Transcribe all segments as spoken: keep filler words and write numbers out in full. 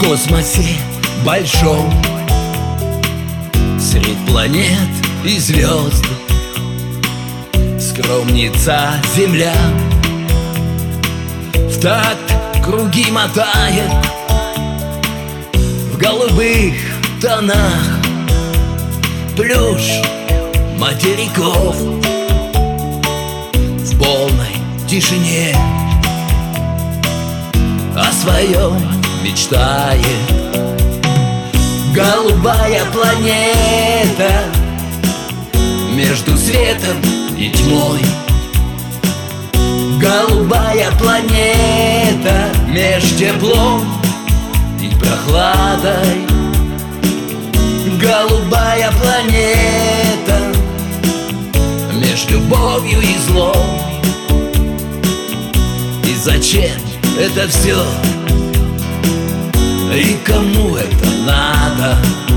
космосе большом, средь планет и звезд, скромница Земля в такт круги мотает в голубых тонах плюш материков. В полной тишине о своем мечтает голубая планета между светом и тьмой. Голубая планета меж теплом и прохладой. Голубая планета меж любовью и злом. И зачем это все? И кому это надо?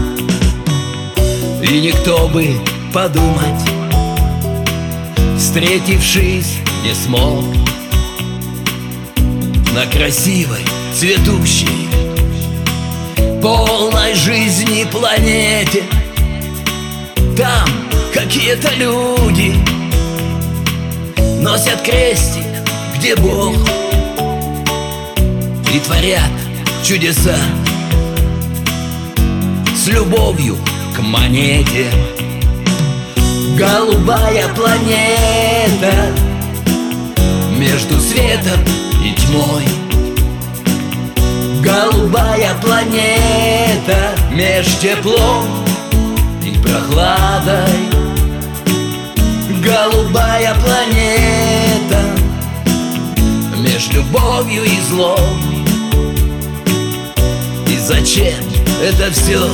И никто бы подумать, встретившись, не смог на красивой, цветущей, полной жизни планете. Там какие-то люди носят крестик, где Бог, и творят чудеса с любовью к монете. Голубая планета между светом и тьмой. Голубая планета меж теплом и прохладой. Голубая планета меж любовью и злом. И зачем это все?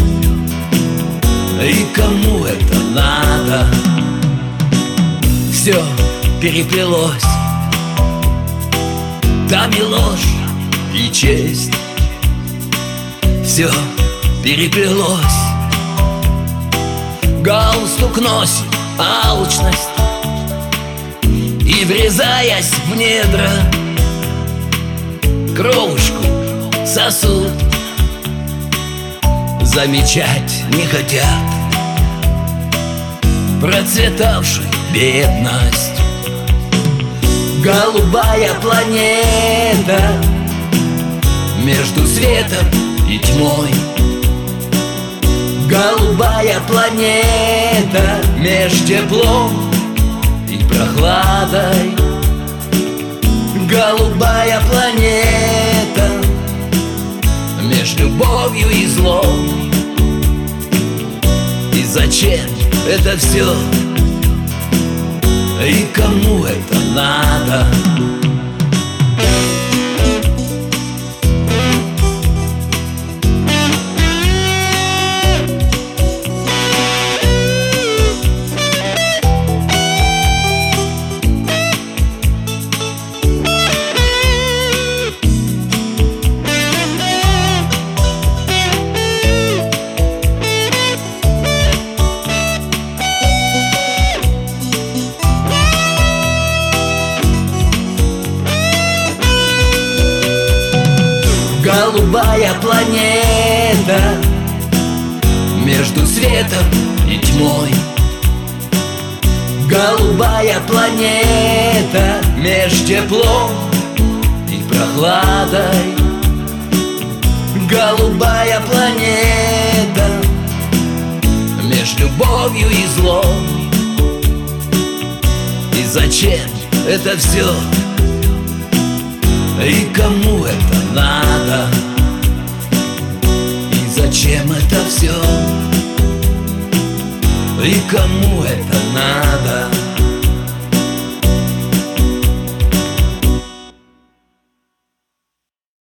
И кому это надо? Все переплелось, там и ложь, и честь. Все переплелось, галстук носит алчность, и, врезаясь в недра, кровушку сосуд. Замечать не хотят процветавшую бедность. Голубая планета между светом и тьмой. Голубая планета меж теплом и прохладой. Голубая планета меж любовью и злом. И зачем это все? И кому это надо? Голубая планета между светом и тьмой. Голубая планета меж теплом и прохладой. Голубая планета меж любовью и злом. И зачем это все? И кому это надо? И зачем это все? И кому это надо?